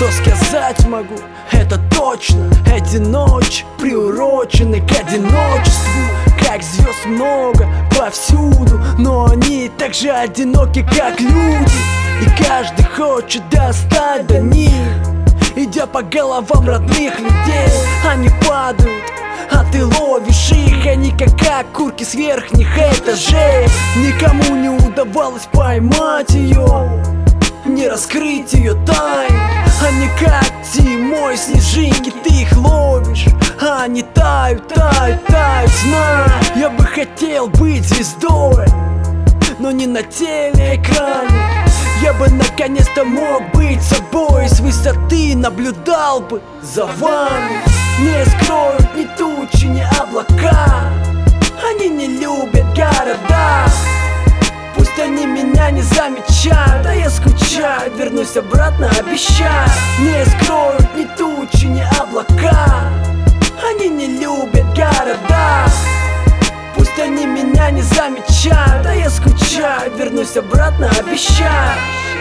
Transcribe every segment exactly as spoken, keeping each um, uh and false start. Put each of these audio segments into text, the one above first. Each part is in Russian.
Что сказать могу, это точно. Эти ночи приурочены к одиночеству. Как звезд много повсюду, но они так же одиноки, как люди. И каждый хочет достать до них, идя по головам родных людей. Они падают, а ты ловишь их. Они как окурки с верхних этажей. Никому не удавалось поймать ее, не раскрыть ее тайн. Они как зимой снежинки, ты их ловишь, а они тают, тают, тают. Знаю, я бы хотел быть звездой, но не на телеэкране. Я бы наконец-то мог быть собой, с высоты наблюдал бы за вами. Не скроют ни тучи, ни облака. Они не любят города. Пусть они меня не замечают, а я скучаю, вернусь обратно, обещаю. Не скроют ни тучи, ни облака. Они не любят города. Пусть они меня не замечают, а я скучаю, вернусь обратно, обещаю.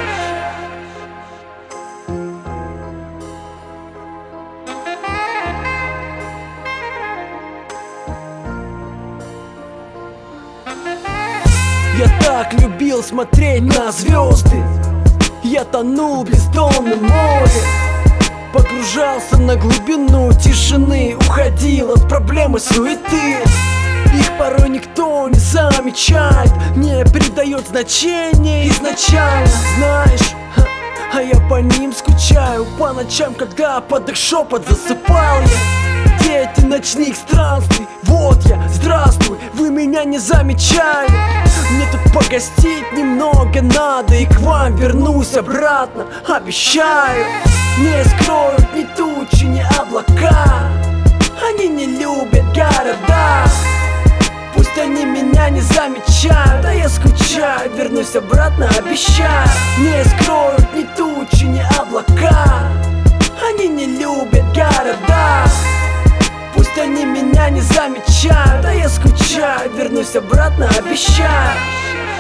Я так любил смотреть на звезды. Я тонул в бездонном море, погружался на глубину тишины, уходил от проблемы суеты. Их порой никто не замечает, не придает значения изначально. Знаешь, а я по ним скучаю по ночам, когда под их шепот засыпал я. Дети ночных странствий, вот я, здравствуй, вы меня не замечали. Мне тут погостить немного надо, и к вам вернусь обратно, обещаю. Не скроют ни тучи, ни облака. Они не любят города. Пусть они меня не замечают, а я скучаю, вернусь обратно, обещаю. Не скроют ни тучи, ни облака. Они не любят города. Пусть они меня не замечают, а я скучаю, вернусь обратно, обещаю.